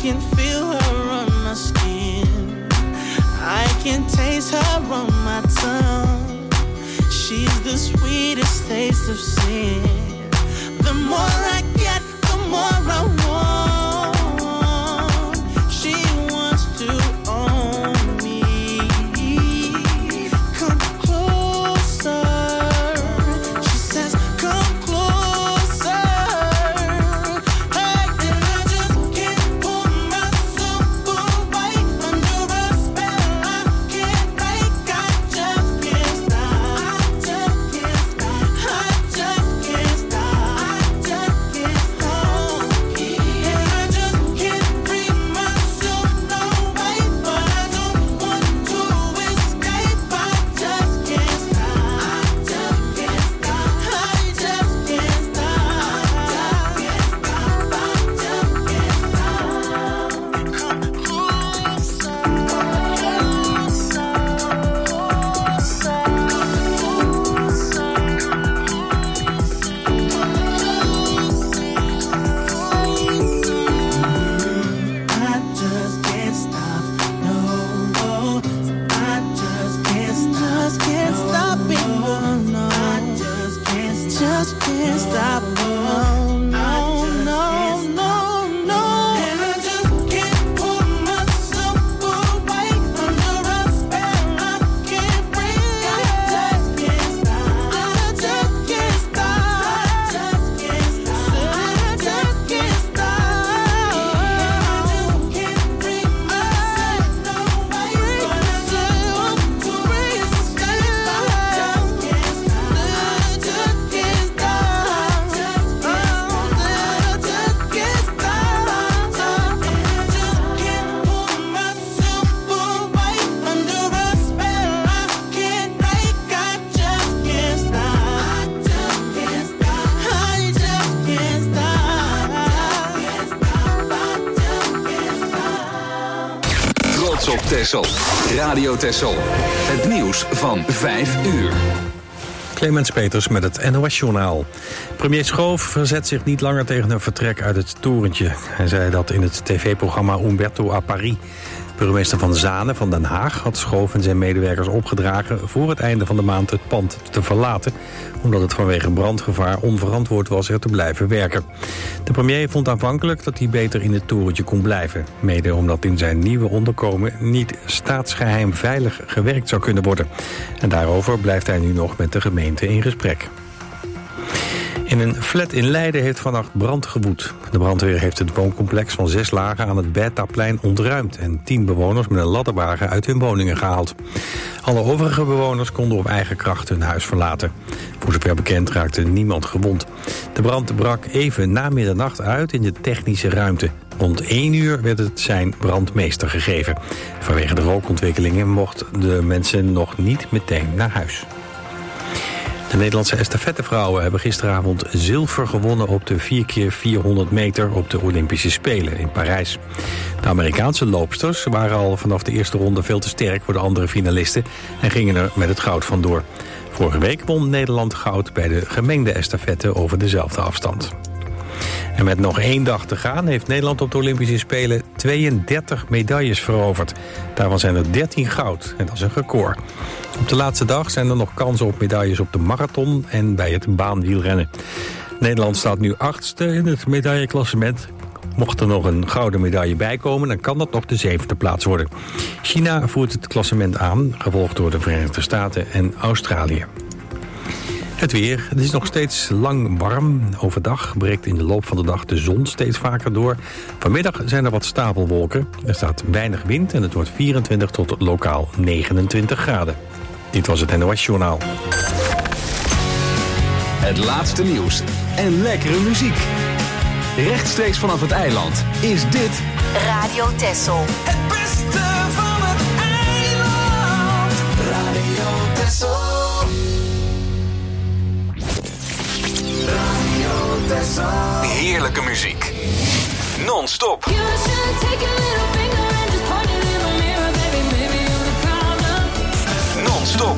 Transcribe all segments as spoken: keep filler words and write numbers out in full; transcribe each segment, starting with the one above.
can feel her on my skin. I can taste her on my tongue. She's the sweetest taste of sin. The more I get, the more I want. She wants to own me. Come closer. She says, come closer. Hey, and I just can't pull myself away. Under a spell I can't break. I just can't stop. I just can't stop. I just can't stop. I just can't stop. And I just can't free myself, no way. But I don't want to escape. I just can't stop. I just can't stop. I just can't stop. I just can't stop. Come closer, I just can't stop, no. I just can't stop, just can't stop it, no, no. I just can't stop, just can't stop, no, no, no, no, no. And I just can't pull myself away. Under a spell I can't break. I just can't stop, I just can't stop, I just can't stop, I just can't stop. And I just can't free myself, no way. But I just want to escape. I just can't stop, I just can't stop, I just can't stop, I just can't stop. And I just can't pull myself away. Under a spell I can't break. I just can't stop, I just can't stop, I just can't stop, I just can't stop. Trots op Texel. Radio Texel. Het nieuws van vijf uur. Clemens Peters met het N O S-journaal. Premier Schoof verzet zich niet langer tegen een vertrek uit het torentje. Hij zei dat in het tv-programma Umberto a Paris. Burgemeester Van Zanen van Den Haag had Schoof en zijn medewerkers opgedragen voor het einde van de maand het pand te verlaten, omdat het vanwege brandgevaar onverantwoord was er te blijven werken. De premier vond aanvankelijk dat hij beter in het torentje kon blijven, mede omdat in zijn nieuwe onderkomen niet staatsgeheim veilig gewerkt zou kunnen worden. En daarover blijft hij nu nog met de gemeente in gesprek. In een flat in Leiden heeft vannacht brand gewoed. De brandweer heeft het wooncomplex van zes lagen aan het Bertaplein ontruimd en tien bewoners met een ladderwagen uit hun woningen gehaald. Alle overige bewoners konden op eigen kracht hun huis verlaten. Voor zover bekend raakte niemand gewond. De brand brak even na middernacht uit in de technische ruimte. Rond één uur werd het zijn brandmeester gegeven. Vanwege de rookontwikkelingen mochten de mensen nog niet meteen naar huis. De Nederlandse estafettevrouwen hebben gisteravond zilver gewonnen op de vier keer vierhonderd meter op de Olympische Spelen in Parijs. De Amerikaanse loopsters waren al vanaf de eerste ronde veel te sterk voor de andere finalisten en gingen er met het goud vandoor. Vorige week won Nederland goud bij de gemengde estafette over dezelfde afstand. En met nog één dag te gaan heeft Nederland op de Olympische Spelen tweeëndertig medailles veroverd. Daarvan zijn er dertien goud en dat is een record. Op de laatste dag zijn er nog kansen op medailles op de marathon en bij het baanwielrennen. Nederland staat nu achtste in het medailleklassement. Mocht er nog een gouden medaille bijkomen, dan kan dat nog de zevende plaats worden. China voert het klassement aan, gevolgd door de Verenigde Staten en Australië. Het weer. Het is nog steeds lang warm. Overdag breekt in de loop van de dag de zon steeds vaker door. Vanmiddag zijn er wat stapelwolken. Er staat weinig wind en het wordt vierentwintig tot lokaal negenentwintig graden. Dit was het N O S-journaal. Het laatste nieuws en lekkere muziek. Rechtstreeks vanaf het eiland is dit Radio Texel. Het beste van het eiland. Radio Texel. Radio Texel. heerlijke muziek. Non-stop. Non-stop.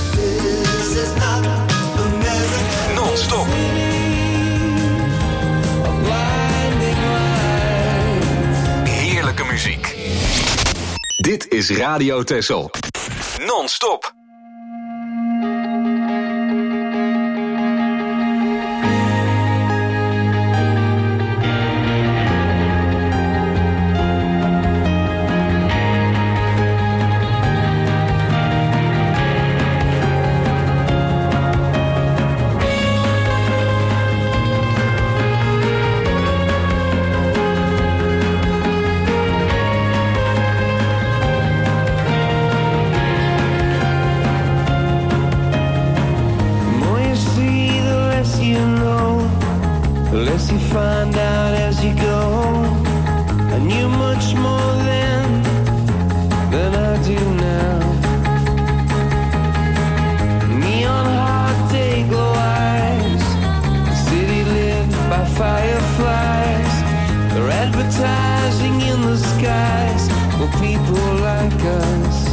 Non-stop. Dit is Radio Texel. Non-stop. Find out as you go. I knew much more then than I do now. Neon hot day glow eyes, the city lit by fireflies. They're advertising in the skies for people like us.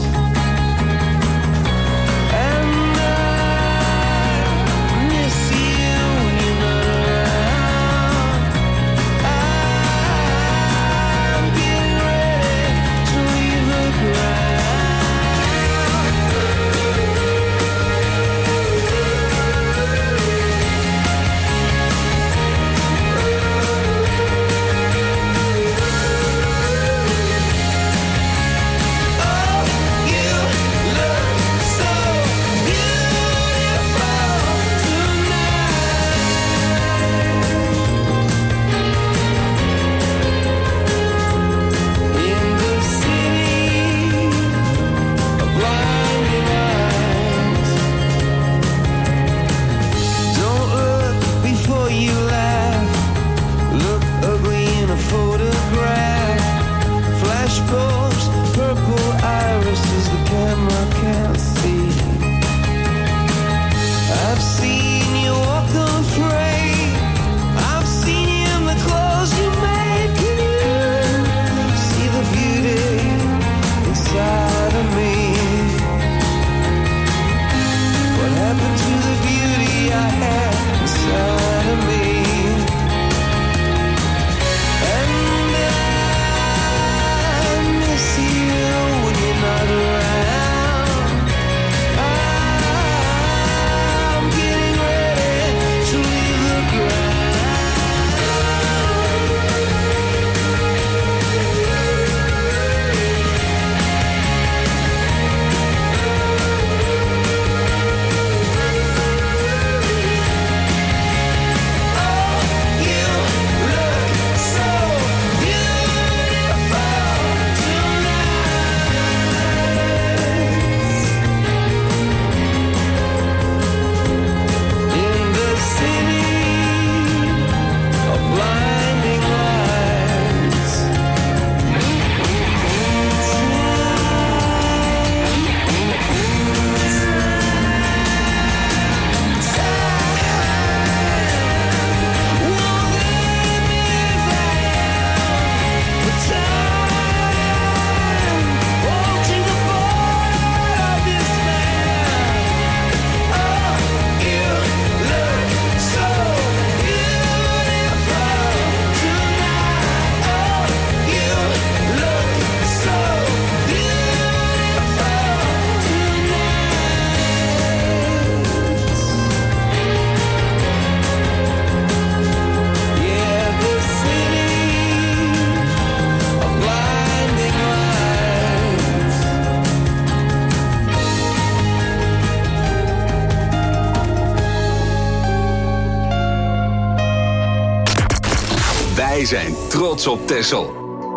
Wij zijn trots op Texel.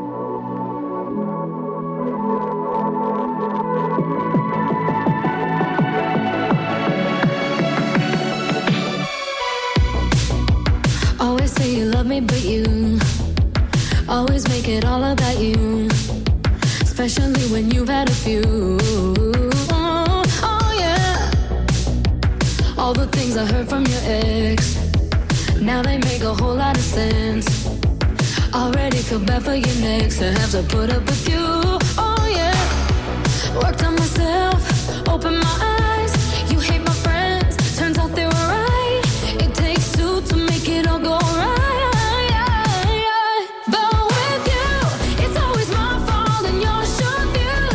Always say you love me, but you always make it all about you. Especially when you've had a few. Oh, oh yeah. All the things I heard from your ex, now they make a whole lot of sense. Already feel bad for your next to have to put up with you. Oh yeah. Worked on myself, open my eyes. You hate my friends, turns out they were right. It takes two to make it all go right. But with you, it's always my fault and your short view.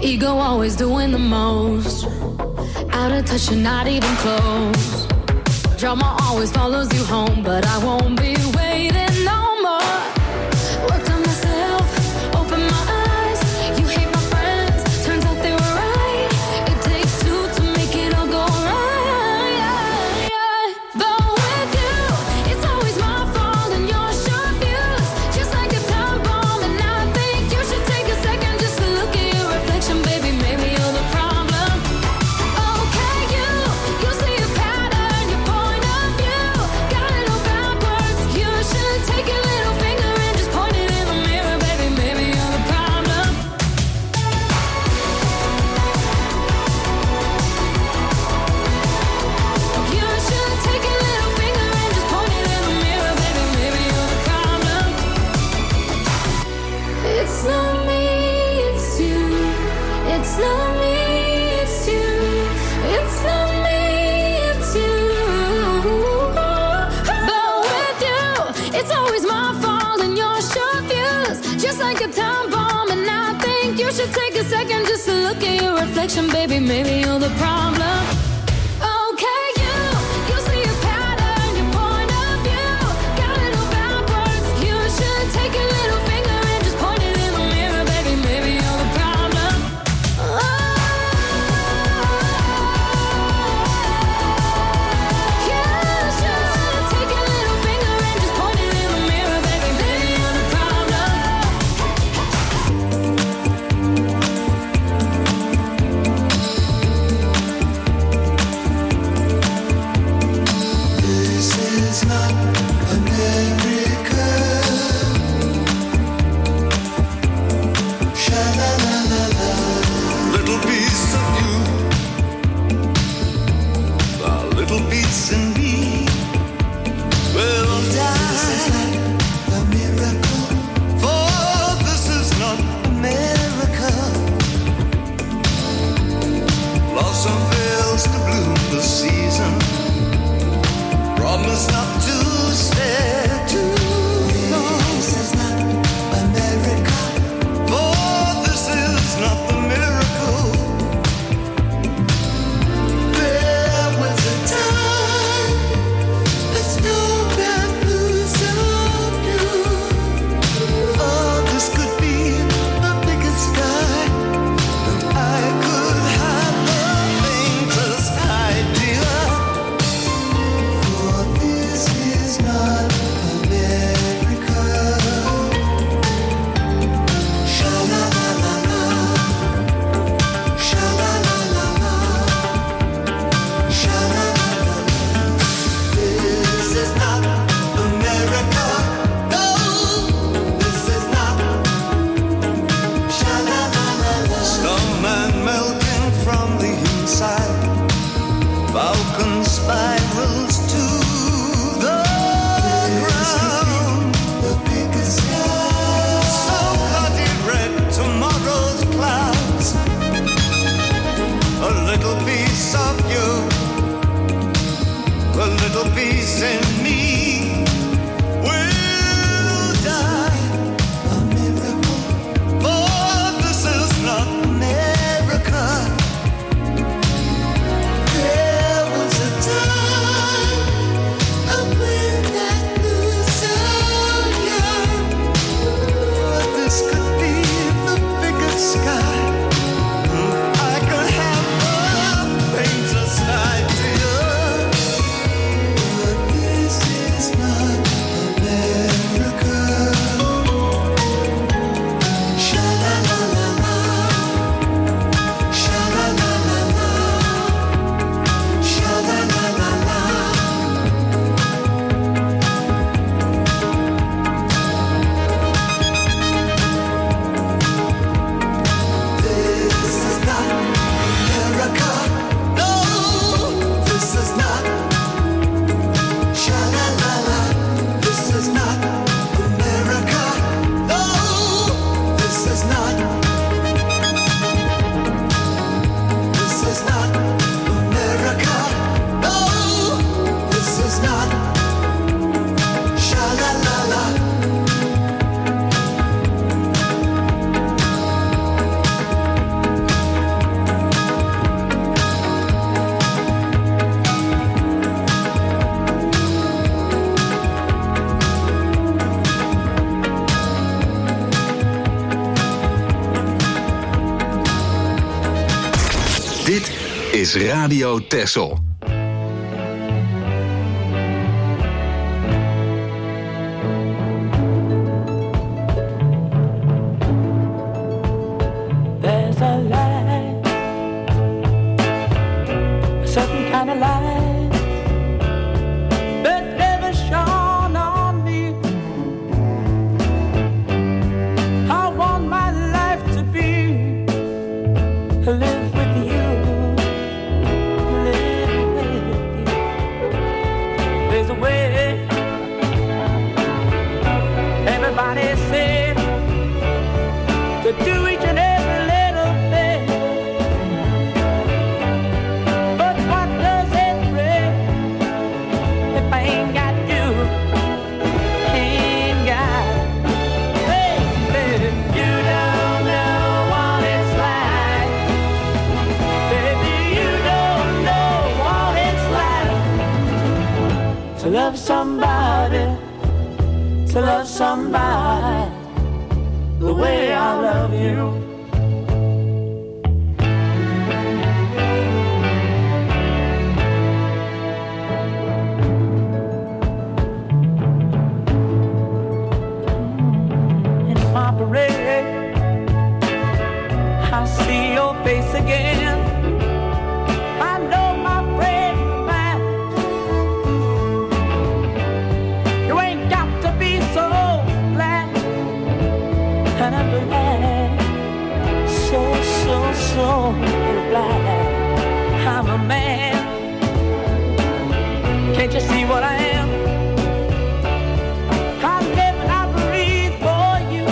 Ego always doing the most. Out of touch, you're not even close. Drama always follows you home, but I won't be waiting no more. Worked on myself, open my eyes. You hate my friends, turns out they were right. It takes two to make it all go right. But with you, it's always my fault and your short views. Just like a time bomb, and I think you should take a second just to look at your reflection, baby. Maybe you're the problem. Okay, you, you see a pattern, your point of view. Got it all backwards. You should take your little finger and just point it in the mirror, baby. Maybe you're the problem. You should take your little finger and just point it in the mirror, baby. Maybe you're the problem. It's not me, it's you. It's not me, it's you. It's not me, it's you. But with you, it's always my fault and your short views. Just like a time bomb, and I think you should take a second just to look at your reflection, baby. Maybe you're the problem. Okay, you, you see a pattern, your point of view. Got it all backwards. You should take your little finger and just point it in the mirror, baby. Maybe you're the problem. Oh. You should take your little finger and just point it in the mirror, baby. Maybe you're the problem. This is not America. Sha-la-la-la-la. Little piece of you, a little piece in me. Well, this is not a miracle, for this is not America. Blossom fails to bloom this season. Promise not to stare is Radio Texel. There's a light, a certain kind of light that never shone on me. I want my life to be to live with you, live with you. There's a way. Everybody said to do each and every little thing, but what does it bring if I ain't got you? Ain't got, baby, you don't know what it's like. Baby, you don't know what it's like to love somebody, to love somebody the way I love you. In my parade, I see your face again. I know my friend of mine. You ain't got to be so glad. And I'm glad, so, so, so glad I'm a man. Can't you see what I am? I live and I breathe for you.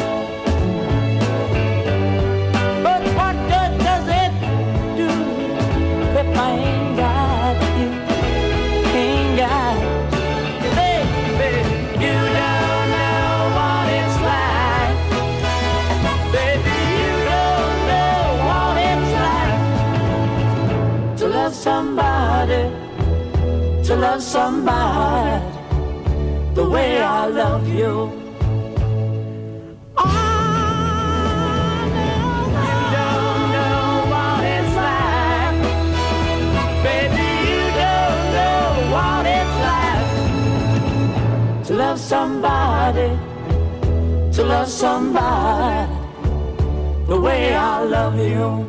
But what good does it do if I ain't got you? Ain't got you. Baby, you don't know what it's like. Baby, you don't know what it's like to love somebody, to love somebody the way I love you. Oh, no, you don't know what it's like. Baby, you don't know what it's like to love somebody, to love somebody the way I love you.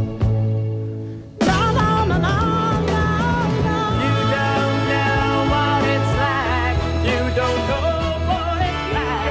No, no, no, no, no, no. You don't know what it's like. You don't know what it's like.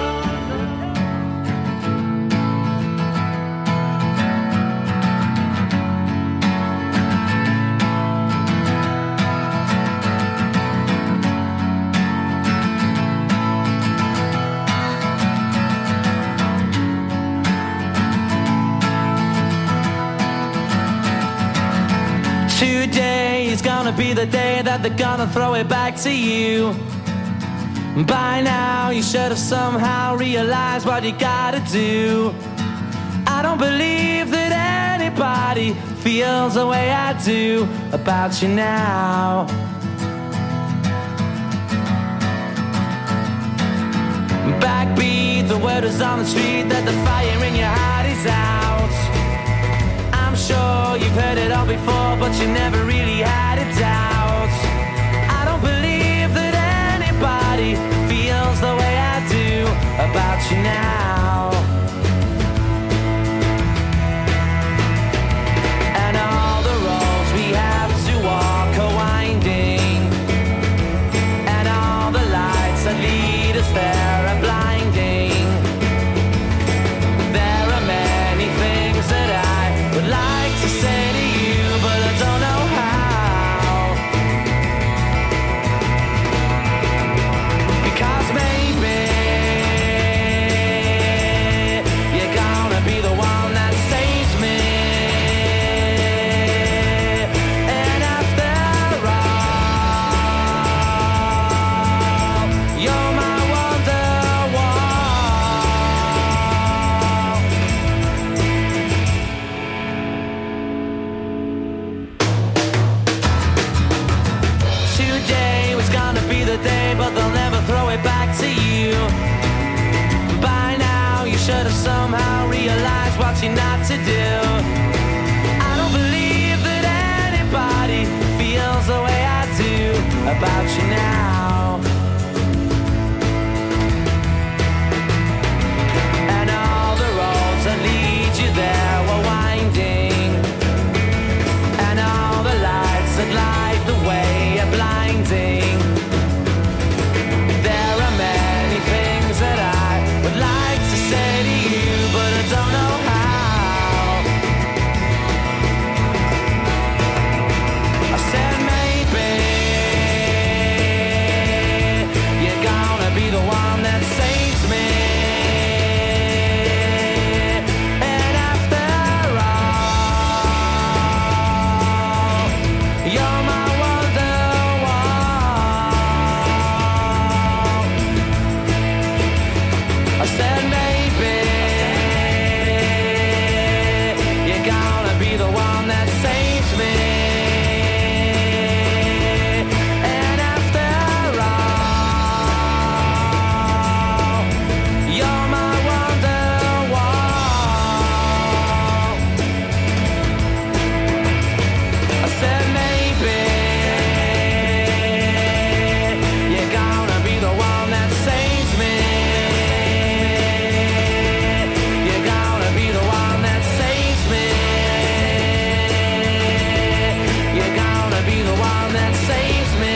Today is gonna be the day that they're gonna throw it back to you. By now you should have somehow realized what you gotta do. I don't believe that anybody feels the way I do about you now. Backbeat, the word is on the street that the fire in your heart is out. I'm sure you've heard it all before, but you never really had a doubt. I don't believe that anybody feels the way I do about you now. And all the roads we have to walk are winding, and all the lights that lead us there are blinding. There are many things that I would like to say to you, but I don't know how. Because maybe you're gonna be the one that saves me. And after all, you're my wonder. about you now. And all the roads that lead you there were winding, and all the lights that light the way are blinding. There are many things that I would like to say to you, but I don't know how. I said maybe you're gonna be the one that saves me. And after all, you're my wonderwall. I said maybe you're gonna be the one that saves me. And after all, you're my wonderwall. I said maybe you're gonna be the one that saves me. You're gonna be the one that saves me. You're gonna be the one that saves me.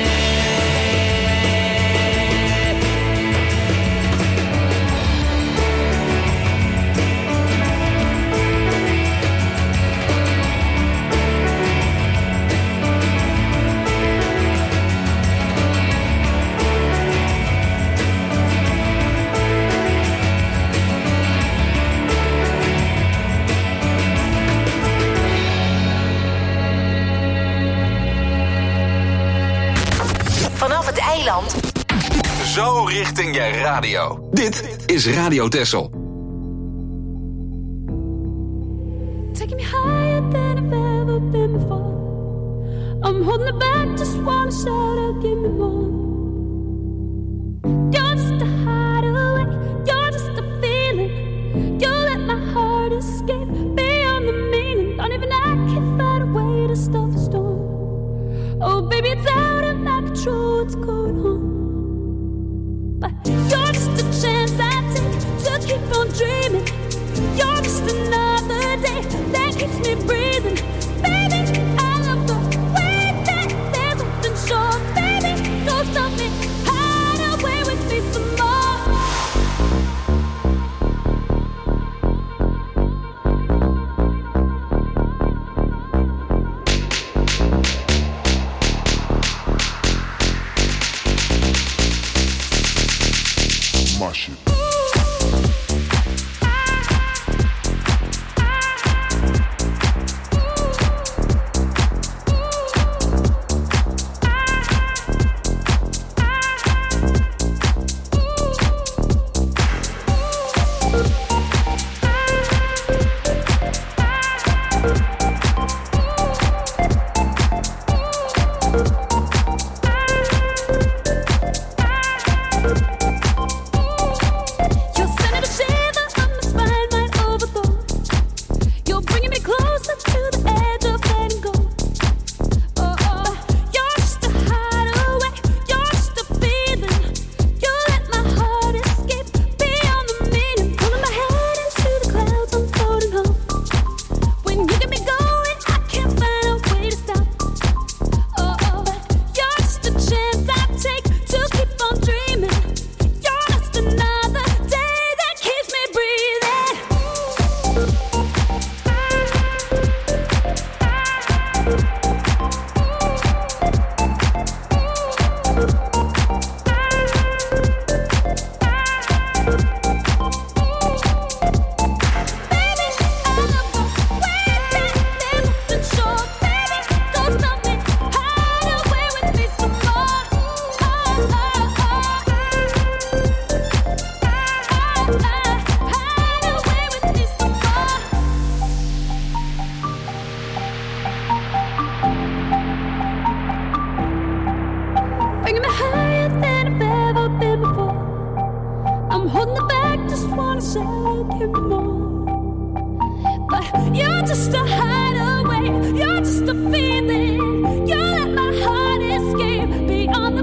Vanaf het eiland. Zo richting je radio. Dit is Radio Texel. Taking me higher than I've ever been before. I'm holding it back, just wanna shout out, give me more. You're just a hideaway, you're just a feeling. You let my heart escape beyond the meaning. Don't even I can find a way to stop the storm. Oh baby, it's out of my control, what's going on? But you're just a chance I take to keep on dreaming. You're just another day that keeps me breathing. Baby, I love the way that there's something short. Baby, don't stop me, hide away with me some more. My shit. You're just a hideaway, you're just a feeling. You let my heart escape beyond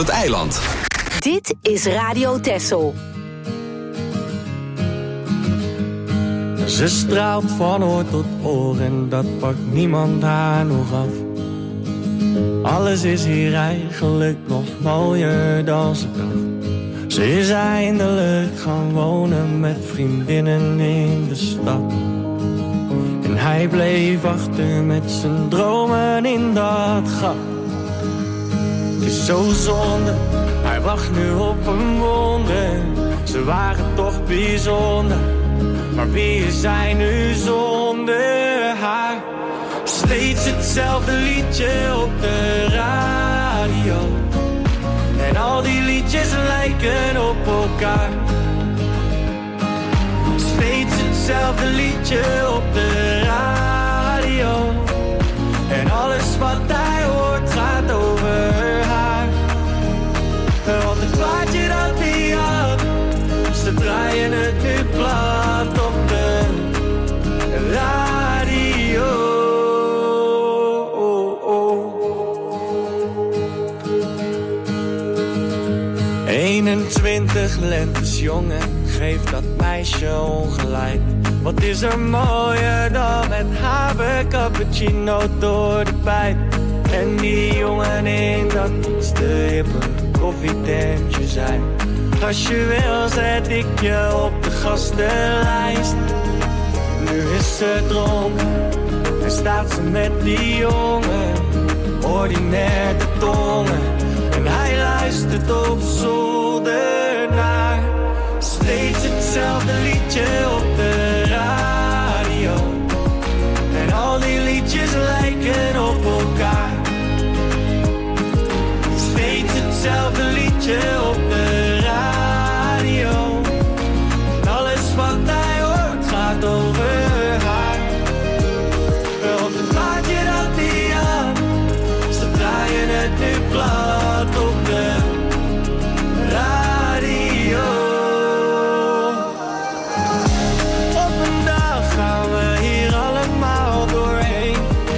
het eiland. Dit is Radio Texel. Ze straalt van oor tot oor en dat pakt niemand haar nog af. Alles is hier eigenlijk nog mooier dan ze dacht. Ze is eindelijk gaan wonen met vriendinnen in de stad. En hij bleef achter met zijn dromen in dat gat. Het is zo zonde, hij wacht nu op een wonder. Ze waren toch bijzonder, maar wie is hij nu zonder haar? Steeds hetzelfde liedje op de radio. En al die liedjes lijken op elkaar. Steeds hetzelfde liedje op de radio. En alles wat hij hoort gaat over haar. Want het plaatje dat hij had, ze draaien het nu plat op de radio. eenentwintig lentes jong en geeft dat meisje ongelijk. Wat is er mooier dan met havercappuccino door de pijp. En die jongen in dat iets te hippe koffietentje zijn. Als je wil zet ik je op de gastenlijst. Nu is ze dronken en staat ze met die jongen. Ordinair de tongen en hij luistert op zolder naar. Steeds hetzelfde liedje op de radio. En al die liedjes lijken op elkaar. Steeds hetzelfde liedje op de radio. En alles wat hij hoort gaat over haar. Want het plaatje dat hij had, ze draaien het nu plat op de radio. Op een dag gaan we hier allemaal doorheen.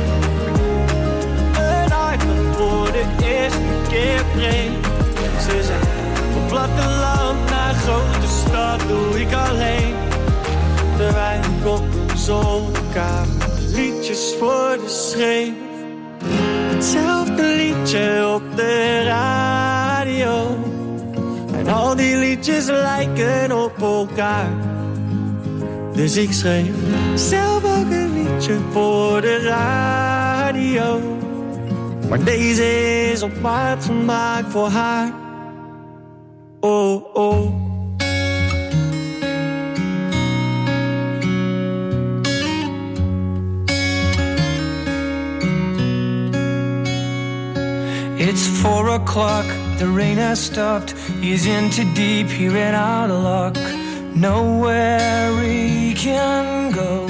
Een hart dat voor de eerste keer breekt. Ze zei, van platteland naar grote stad doe ik alleen. Terwijl ik op een zolderkamer liedjes voor de schreef. Hetzelfde liedje op de radio. En al die liedjes lijken op elkaar. Dus ik schreef zelf ook een liedje voor de radio. Maar deze is op maat gemaakt voor haar. Oh, oh. It's four o'clock, the rain has stopped. He's in too deep, he ran out of luck. Nowhere he can go.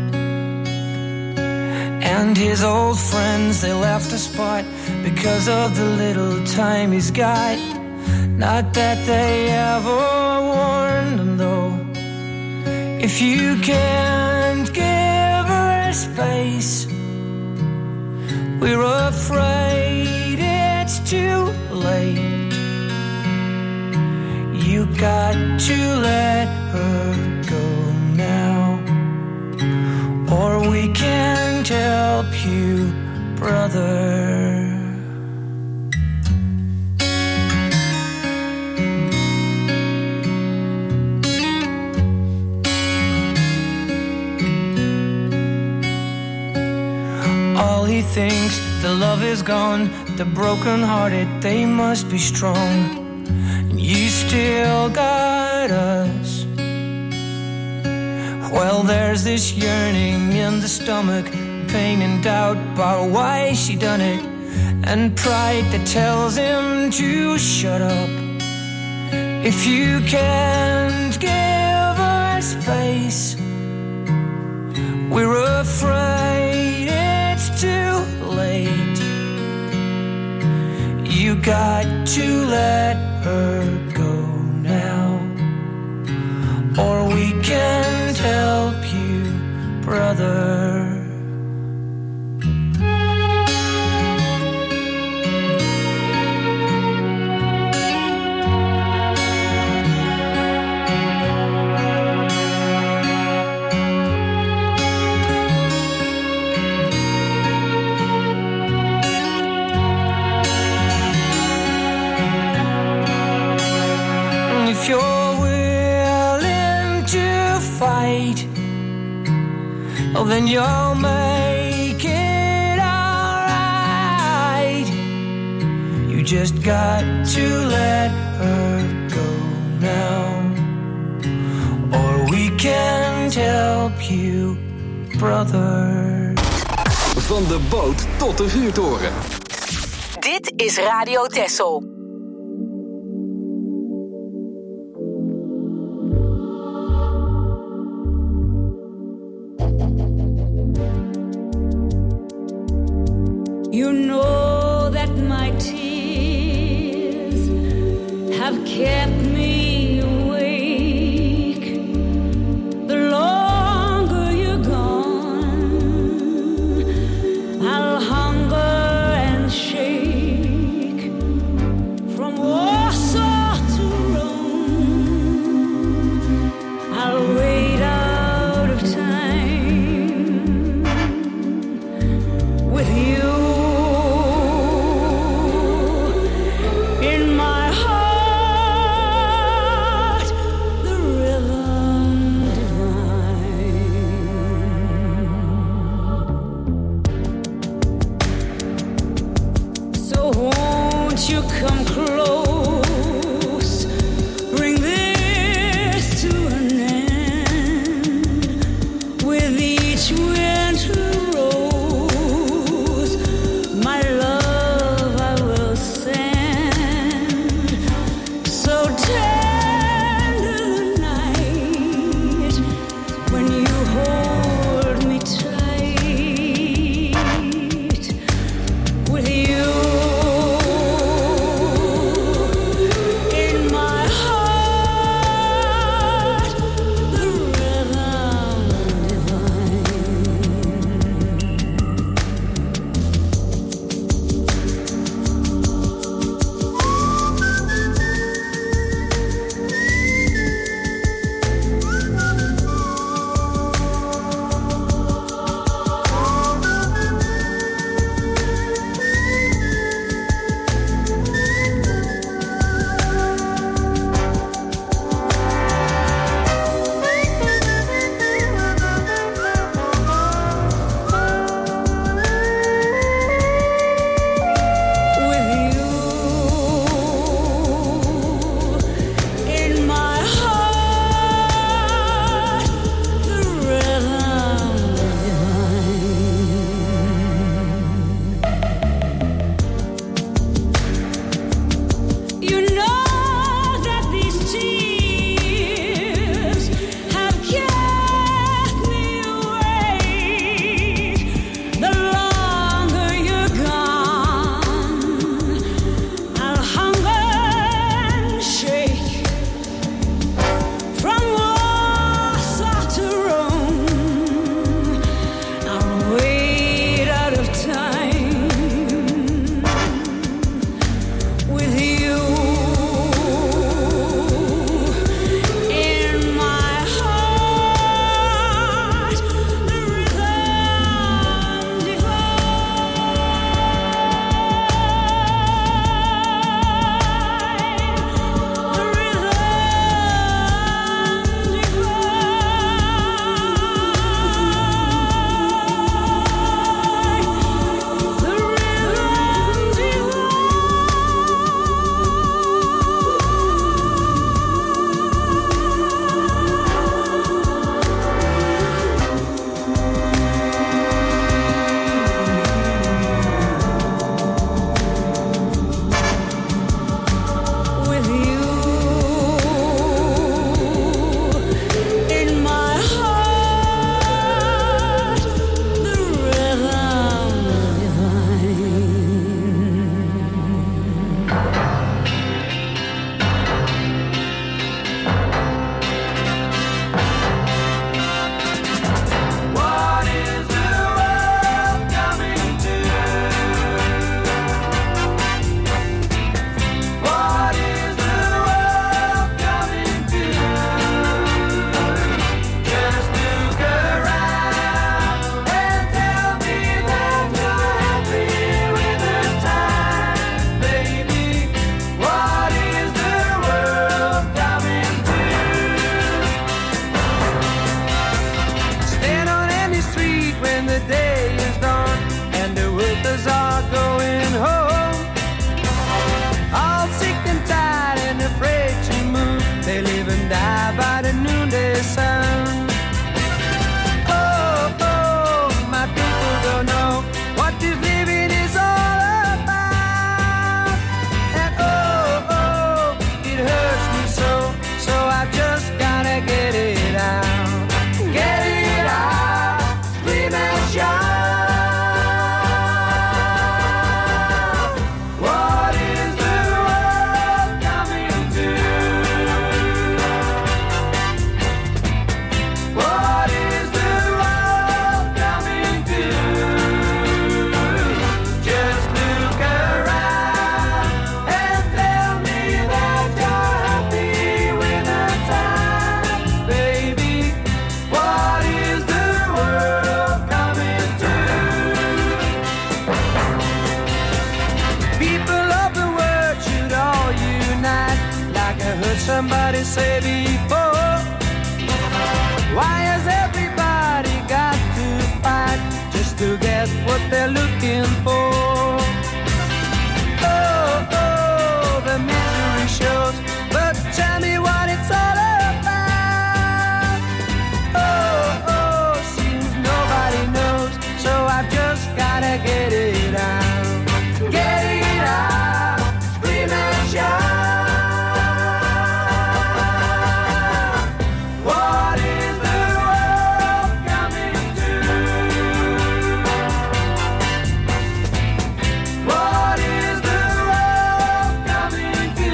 And his old friends, they left the spot because of the little time he's got. Not that they ever warned him though. If you can't give her space, we're afraid it's too late. You got to let her go now, or we can't help you, brother. All he thinks, the love is gone. The broken-hearted, they must be strong. And you still got us. Well, there's this yearning in the stomach, pain and doubt about why she done it, and pride that tells him to shut up. If you can't give her space, we're afraid it's too late. You got to let her go now, or we can't help you, brother. if you're willing to fight, well then you'll make it alright. You just got to let her go now, or we can't help you, brother. Van de boot tot de vuurtoren. Dit is Radio Texel. You know that my tears have kept me awake. The longer you're gone, I'll hunger and shake. From Warsaw to Rome, I'll wait out of time with you. In my heart heard somebody say before, why has everybody got to fight just to get what they're looking for? Oh, oh, the misery shows, but tell me what it's all about. Oh, oh, seems nobody knows, so I've just gotta get it out. Get it out, scream and shout. What is the world coming to? What is the world coming to?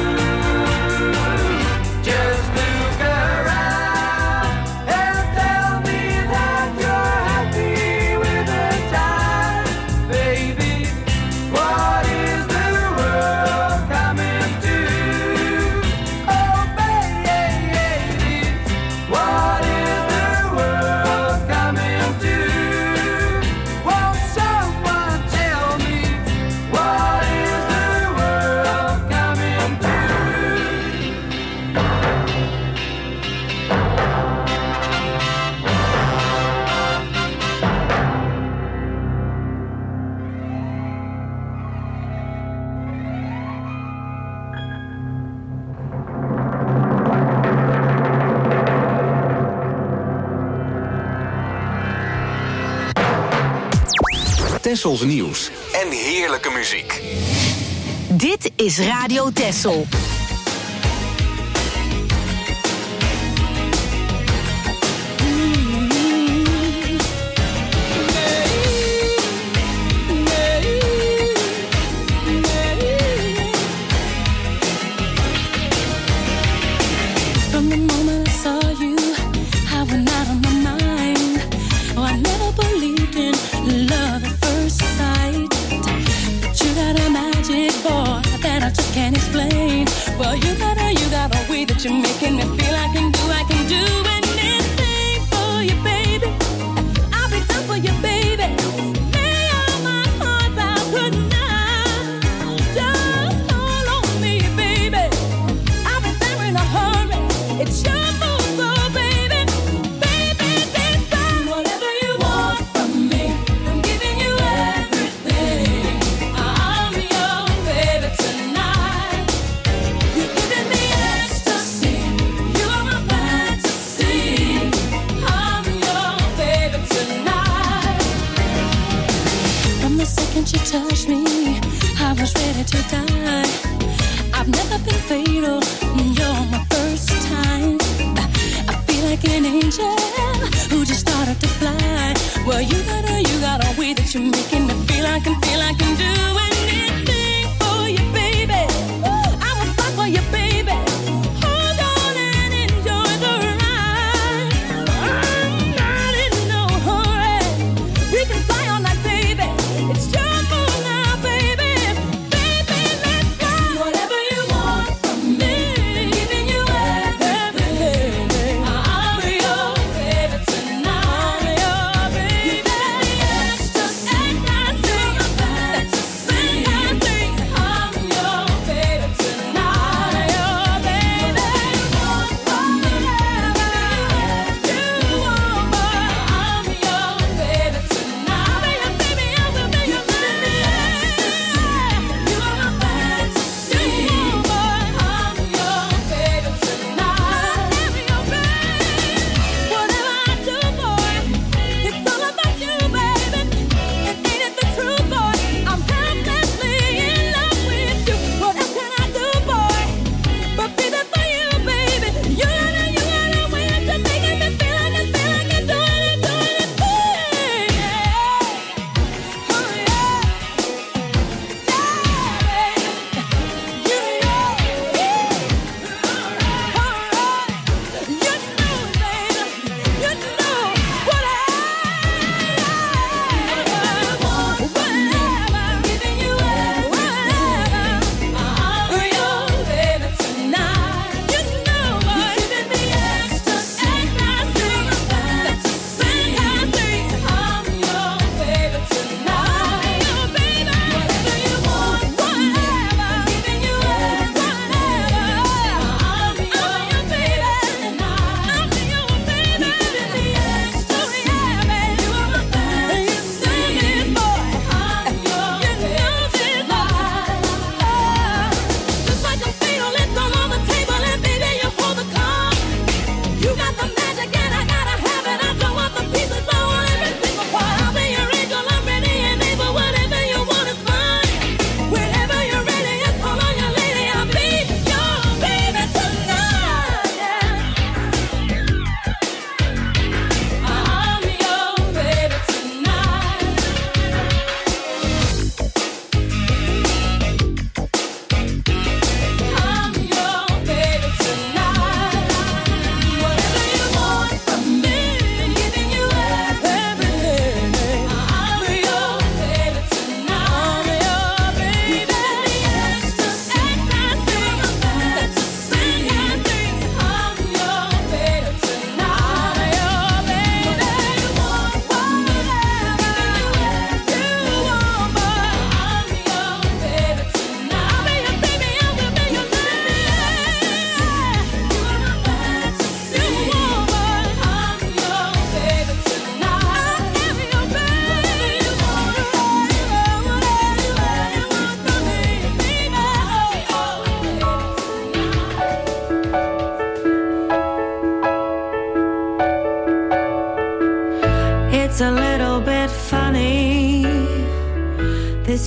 Just look around and tell me that you're happy with the time, baby. What is the world coming to? Oh, baby, what is the world coming to? Won't someone tell me what is the world coming to? Tessels nieuws en heerlijke muziek. Dit is Radio Tessel. From the moment I saw you, I went out of my mind. Oh, I never believed in love at first sight. But you got a magic, boy, that I just can't explain. Well, you got a, you got a way that you're making me feel I can do, I can do anything for you, baby. I'll be down for you, baby. Lay all my cards out tonight. Just call on me, baby. I'll be there in a hurry. It's your move, so baby, baby, this time. Whatever you want from me, I'm giving you everything. I'm your baby tonight. You're giving me ecstasy. You are my fantasy.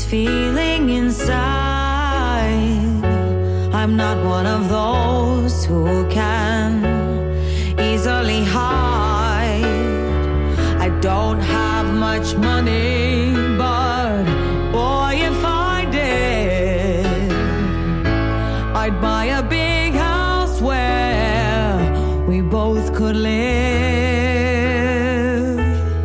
feeling inside. I'm not one of those who can easily hide. I don't have much money, but boy, if I did, I'd buy a big house where we both could live.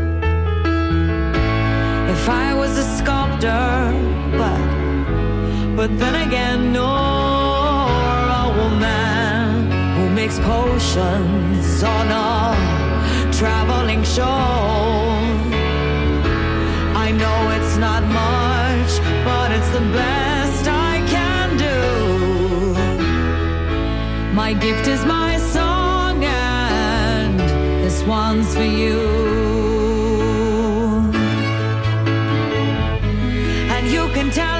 If I was a sculptor, but but then again, no, a woman who makes potions on a traveling show. I know it's not much, but it's the best I can do. My gift is my song, and this one's for you. And you can tell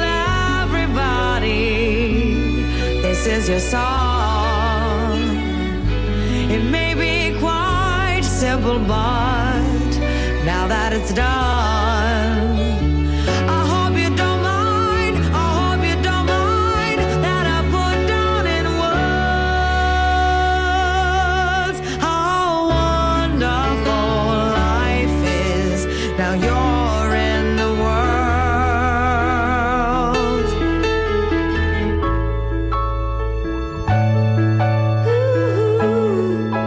everybody this is your song. It may be quite simple, but now that it's done, I hope you don't mind, I hope you don't mind that I put down in words how wonderful life is. Now you're in the world. Ooh.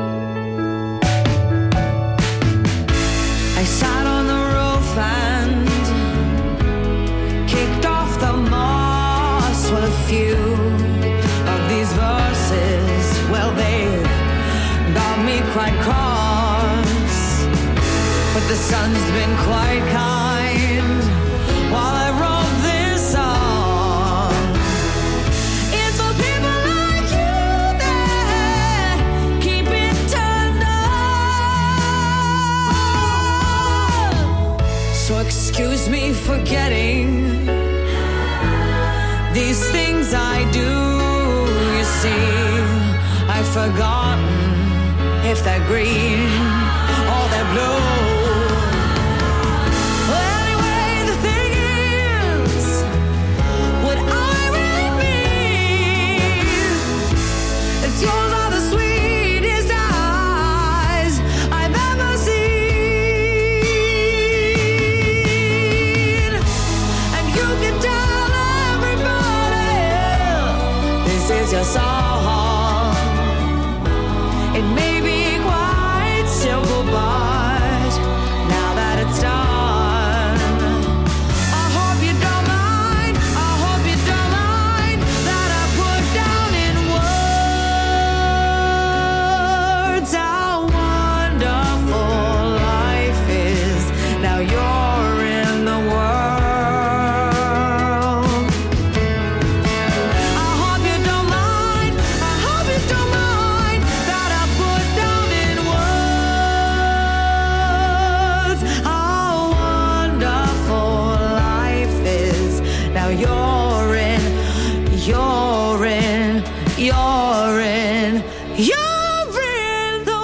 I sat on the roof and kicked off the moss. Well, a few of these verses, well, they've got me quite cross. But the sun's been quite kind while I wrote this song. It's for people like you that keep it turned on. So excuse me for getting these things I do. You see, I've forgotten if they're green or they're blue. Well, anyway, the thing is, what I really mean is yours are the sweetest eyes I've ever seen. And you can tell everybody this is your song. It may be quite simple, but now that it's done, I hope you don't mind, I hope you don't mind that I put down in words how wonderful life is. Now you're in the world. I hope you don't mind, I hope you don't mind that I put down in words how wonderful life is. Now you're in, you're in, you're in, you're in the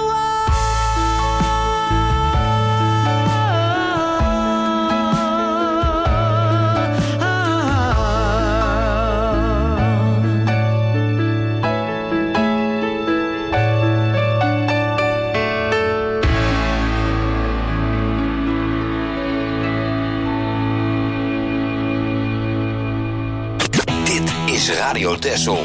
Dit is Radio Texel.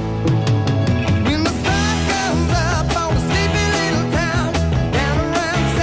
When the sun comes up on a sleepy little town down around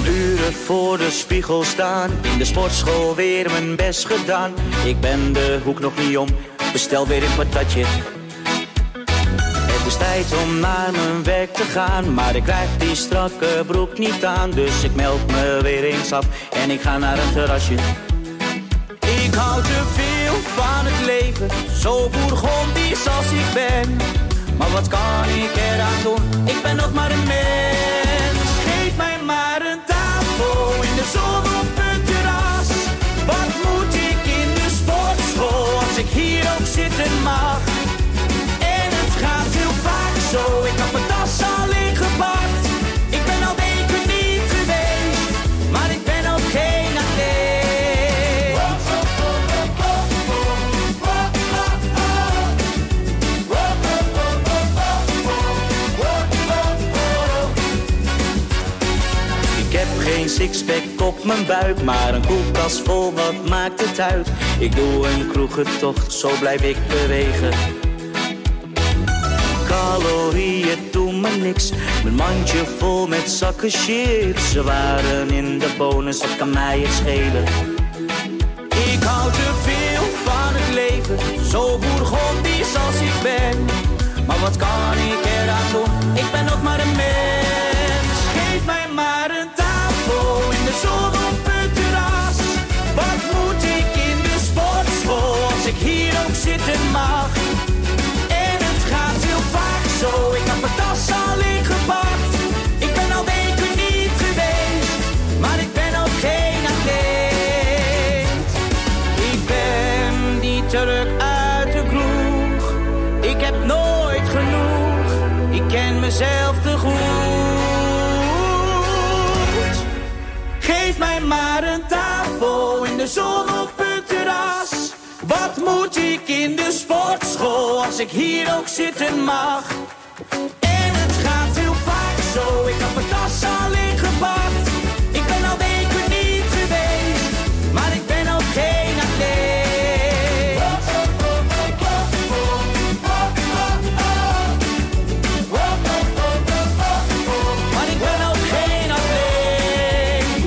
Kan uren voor de spiegel staan, in de sportschool weer mijn best gedaan. Ik ben de hoek nog niet om, bestel weer een patatje. Het is tijd om naar mijn werk te gaan, maar ik krijg die strakke broek niet aan. Dus ik meld me weer eens af en ik ga naar een terrasje. Ik hou te veel van het leven, zo bourgondisch als ik ben. Maar wat kan ik eraan doen, ik ben nog maar een mens. Geef mij maar een tafel in de zon op een terras. Wat moet ik in de sportschool als ik hier ook zitten mag? En het gaat heel vaak zo, ik had mijn tas al ingepakt. Ik ben al weken niet geweest, maar ik ben ook geen atleet. Ik heb geen sixpack op mijn buik, maar een koelkast vol, wat maakt het uit? Ik doe een kroegentocht, zo blijf ik bewegen. Calorieën doen me niks, mijn mandje vol met zakken chips. Ze waren in de bonus, wat kan mij het schelen? Ik hou te veel van het leven, zo bourgondisch als ik ben. Maar wat kan ik eraan doen, ik ben nog maar een mens. Geef mij maar een tafel in de zon op een terras. Wat moet ik in de sportschool als ik hier ook zitten mag? En het gaat heel vaak zo, ik had mijn tas al ingepakt. Ik ben al weken niet geweest, maar ik ben ook geen atleet. Ik ben die Turk uit de kroeg, ik heb nooit genoeg, ik ken mezelf te goed. Geef mij maar een tafel in de zon op een terras. Wat moet ik in de sportschool als ik hier ook zitten mag? En het gaat heel vaak zo, ik had mijn tas al ingepakt. Ik ben al weken niet geweest, maar ik ben ook geen atleet. Maar ik ben ook geen atleet.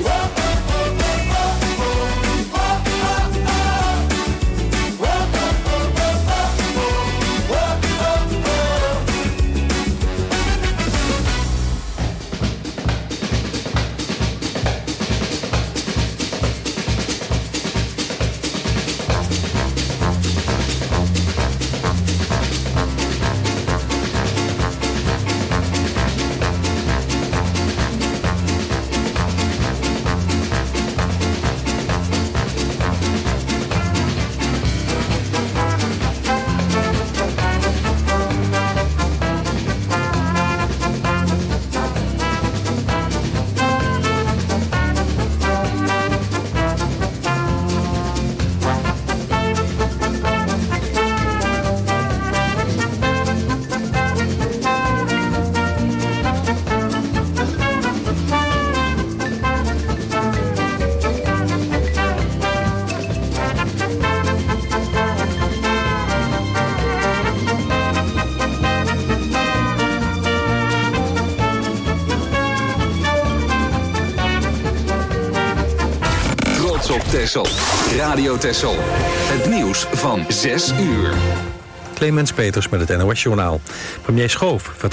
Texel. Radio Texel. Het nieuws van zes uur. Clemens Peters met het N O S-journaal. Premier Schoof vertrekt